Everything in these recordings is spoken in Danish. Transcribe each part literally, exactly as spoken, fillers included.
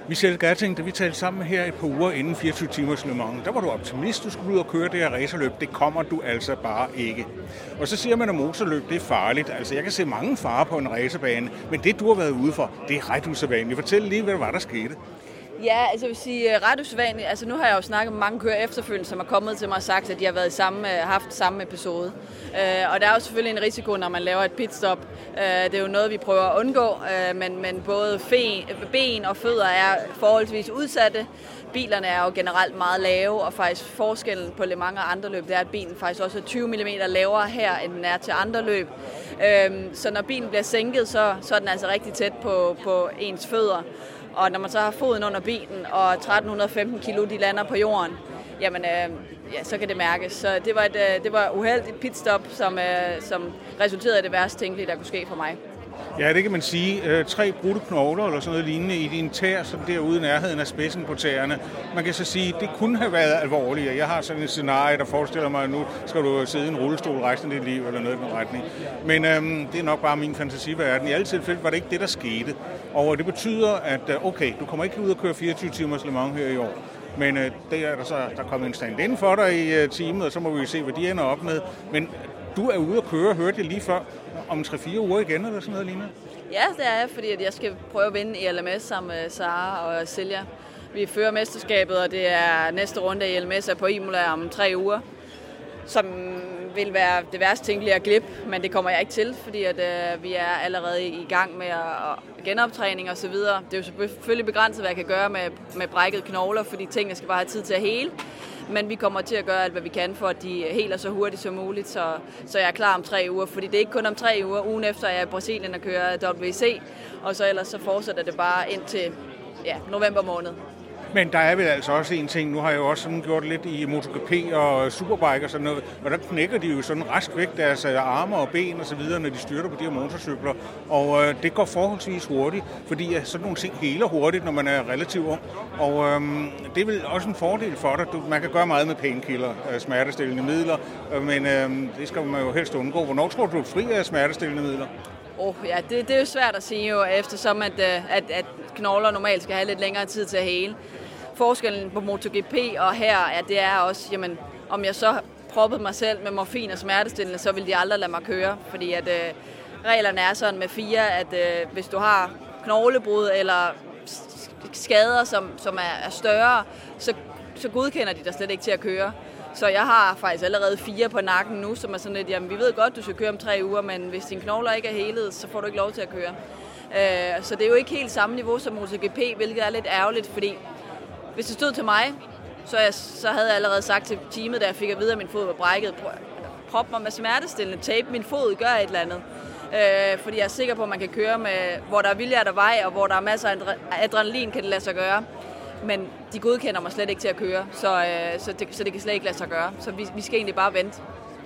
Michel Gatting, da vi talte sammen her et par uger inden fireogtyve timers Le Mans, der var du optimist, du skulle ud og køre det her racerløb. Det kommer du altså bare ikke. Og så siger man, at motorløb det er farligt. Altså jeg kan se mange farer på en racerbane, men det du har været ude for, det er ret usædvanligt. Fortæl lige, hvad der var, der skete. Ja, altså jeg vil sige ret usædvanligt. Altså nu har jeg jo snakket med mange kører efterfølgende, som er kommet til mig og sagt, at de har været i samme, haft samme episode. Uh, og der er jo selvfølgelig en risiko, når man laver et pitstop. Uh, det er jo noget, vi prøver at undgå, uh, men, men både fen, ben og fødder er forholdsvis udsatte. Bilerne er jo generelt meget lave, og faktisk forskellen på Le Mans og andre løb, det er, at bilen faktisk også er tyve millimeter lavere her, end den er til andre løb. Uh, så når bilen bliver sænket, så, så er den altså rigtig tæt på, på ens fødder. Og når man så har foden under bilen, og tretten femten kilo, de lander på jorden, jamen, øh, ja, så kan det mærkes. Så det var et øh, det var uheldigt pitstop, som, øh, som resulterede i det værste tænkelige, der kunne ske for mig. Ja, det kan man sige. Øh, tre brudte knogler eller sådan noget lignende i din tær, som derude i nærheden af spidsen på tæerne. Man kan så sige, at det kunne have været alvorligt. Jeg har sådan et scenarie, der forestiller mig, at nu skal du sidde i en rullestol resten af dit liv, eller noget i den retning. Men øhm, det er nok bare min fantasiverden. I alle tilfælde var det ikke det, der skete. Og det betyder, at okay, du kommer ikke ud og køre fireogtyve timers Le Mans her i år. Men øh, det er der så der er kommet en stand inden for dig i øh, teamet, og så må vi se, hvad de ender op med. Men du er ude at køre, hørte jeg lige før, om tre fire uger igen, eller sådan noget lignende? Ja, det er jeg, fordi jeg skal prøve at vinde i L M S sammen med Sara og Silja. Vi fører mesterskabet, og det er næste runde i L M S på Imola om tre uger, som vil være det værste tænkelige at glip, men det kommer jeg ikke til, fordi at, øh, vi er allerede i gang med at, genoptræning og så videre. Det er jo selvfølgelig begrænset, hvad jeg kan gøre med, med brækket knogler, fordi tingene skal bare have tid til at hele. Men vi kommer til at gøre alt, hvad vi kan, for at de heler så hurtigt som muligt, så, så jeg er klar om tre uger. Fordi det er ikke kun om tre uger. Ugen efter er jeg i Brasilien og kører W C, og så ellers så fortsætter det bare indtil ja, november måned. Men der er vel altså også en ting, nu har jeg jo også sådan gjort lidt i MotoGP og Superbike og sådan noget, og der knækker de jo sådan rask væk deres arme og ben og så videre, når de styrter på de her motorcykler, og øh, det går forholdsvis hurtigt, fordi sådan nogle ting heler hurtigt, når man er relativt ung, og øh, det er vel også en fordel for dig. Du, man kan gøre meget med painkiller, øh, smertestillende midler, øh, men øh, det skal man jo helst undgå. Hvornår tror du, du er fri af smertestillende midler? Oh, ja, det, det er jo svært at sige, jo, eftersom at, at, at knogler normalt skal have lidt længere tid til at hele. Forskellen på MotoGP og her, ja, det er også, jamen, om jeg så proppede mig selv med morfin og smertestillende, så vil de aldrig lade mig køre. Fordi at, øh, reglerne er sådan med fire, at øh, hvis du har knoglebrud eller skader, som, som er, er større, så, så godkender de dig slet ikke til at køre. Så jeg har faktisk allerede fire på nakken nu, som er sådan lidt, jamen vi ved godt, du skal køre om tre uger, men hvis dine knogler ikke er helet, så får du ikke lov til at køre. Øh, så det er jo ikke helt samme niveau som MotoGP, hvilket er lidt ærgerligt, fordi hvis det stod til mig, så, jeg, så havde jeg allerede sagt til teamet, da jeg fik at vide, at min fod var brækket, prop mig med smertestillende, tape min fod, gør et eller andet. Øh, fordi jeg er sikker på, at man kan køre med, hvor der er vilje af der vej, og hvor der er masser af adrenalin, kan det lade sig gøre. Men de godkender mig slet ikke til at køre, så, øh, så, det, så det kan slet ikke lade sig gøre. Så vi, vi skal egentlig bare vente.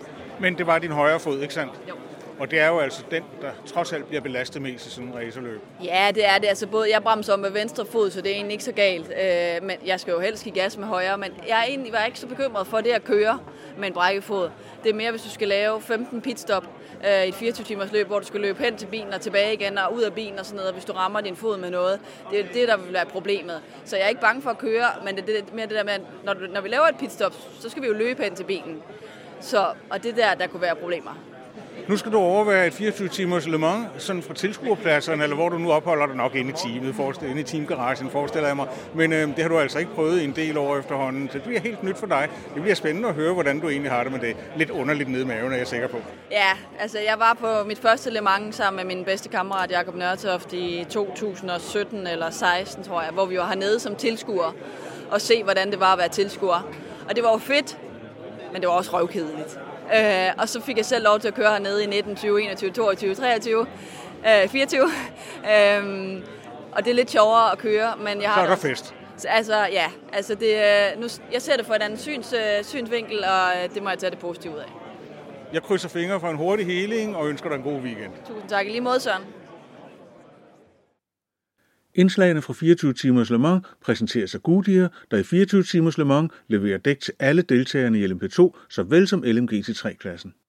Men det var din højre fod, ikke sandt? Jo. Og det er jo altså den, der trods alt bliver belastet mest i sådan en racerløb. Ja, det er det. Altså både, jeg bremser med venstre fod, så det er egentlig ikke så galt. Øh, men jeg skal jo helst give gas med højre, men jeg er egentlig var ikke så bekymret for det at køre med en brækket fod. Det er mere, hvis du skal lave femten pitstop øh, i et fireogtyve timers løb, hvor du skal løbe hen til bilen og tilbage igen og ud af bilen og sådan noget, hvis du rammer din fod med noget. Det er det, der vil være problemet. Så jeg er ikke bange for at køre, men det er mere det der med, at når, når vi laver et pitstop, så skal vi jo løbe hen til bilen. Så, og det der, der kunne være problemer. Nu skal du overvære et fireogtyve timers Le Mans, sådan fra tilskuerpladserne, eller hvor du nu opholder dig nok inde i teamet, inde i teamgaragen, forestiller jeg mig. Men øh, det har du altså ikke prøvet i en del år efterhånden, så det bliver helt nyt for dig. Det bliver spændende at høre, hvordan du egentlig har det med det. Lidt underligt nede i maven, er jeg sikker på. Ja, altså jeg var på mit første Le Mans sammen med min bedste kammerat Jakob Nørtoft i to tusind og sytten eller seksten, tror jeg, hvor vi var hernede som tilskuere og se, hvordan det var at være tilskuer. Og det var jo fedt, men det var også røvkedeligt. Øh, og så fik jeg selv lov til at køre hernede i nitten, tyve, enogtyve, toogtyve, treogtyve, øh, fireogtyve. Øh, og det er lidt sjovere at køre, men jeg har... Så er der fest. Altså, ja. Altså det, nu, jeg ser det fra en anden syns, synsvinkel, og det må jeg tage det positivt ud af. Jeg krydser fingre for en hurtig heling og ønsker dig en god weekend. Tusind tak. I lige måde, Søren. Indslagene fra fireogtyve timers Le Mans præsenteres af Goodyear, der i fireogtyve timers Le Mans leverer dæk til alle deltagerne i L M P to, såvel som L M G T tre-klassen.